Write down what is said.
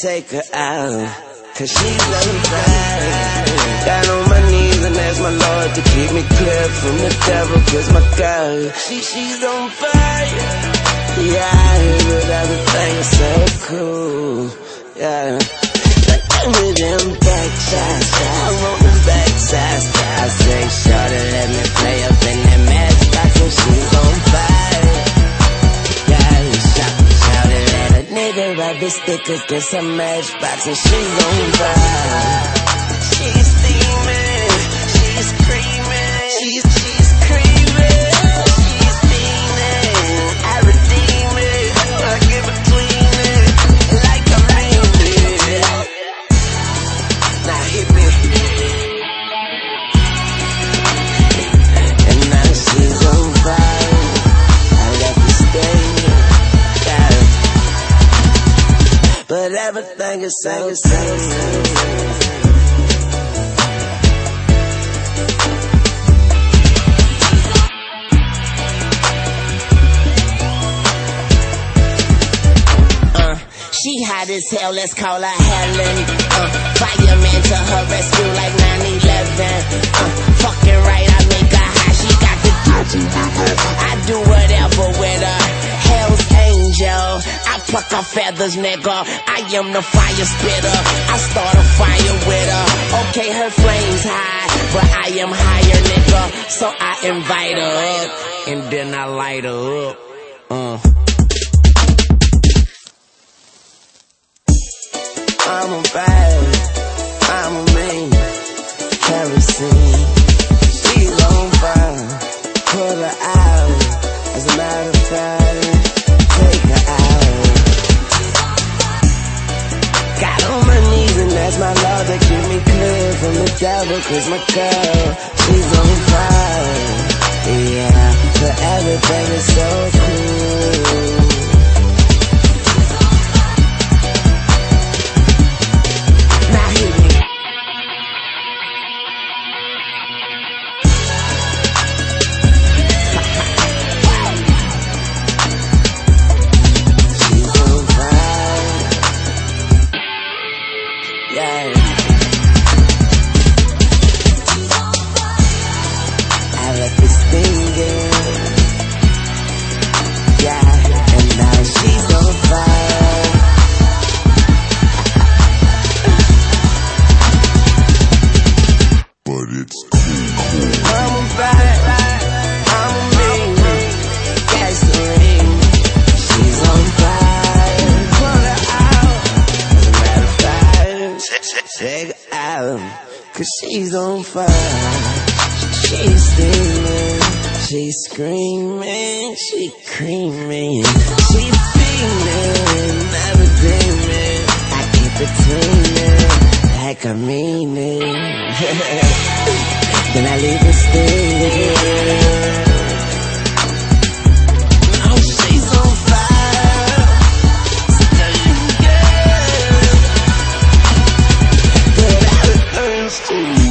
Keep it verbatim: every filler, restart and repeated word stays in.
take her out, cause she's on fire. Down on my knees and ask my Lord to keep me clear from the devil, cause my girl, she, she's on fire. Yeah, but everything is so cool. Yeah, like give me them backside style. I want them backside style. Say, shorty, let me play up in that matchbox, and she's on fire. Yeah, shout, shorty, let a nigga rub his stick against a matchbox, and she's on fire. She's steaming, she's screaming, she's, she's creaming, she's steaming. I redeem it, I get between it, like a rainbow. Now hit me. And now she's on fire, I left her stay, yeah. But everything is so, so, so. She hot as hell, let's call her Helen. Uh, fireman to her rescue like nine eleven. Uh, fucking right, I make her hot, she got the juice. I do whatever with her. Hell's angel, I pluck her feathers, nigga. I am the fire spitter, I start a fire with her. Okay, her flame's high, but I am higher, nigga. So I invite her up, and then I light her up. Uh. I'm a bad, I'm a mean, kerosene. She's on fire, pull her out. As a matter of fact, take her out. Got on my knees and ask my Lord to keep me clear from the devil, cause my girl, she's on fire. Yeah, but everything is so cool. Yeah. I left her stinging. Yeah, and now she's on fire. But it's cool. I'm a bad, I'm a mean, gasoline. She's on fire. Pull her out. As a matter of fact, take her out, cause she's on fire. She's steaming, she's screaming, she creaming, she feeling, never dreaming. I keep it between like I mean it. Then I leave it stinging. Oh, she's on fire. But I returns to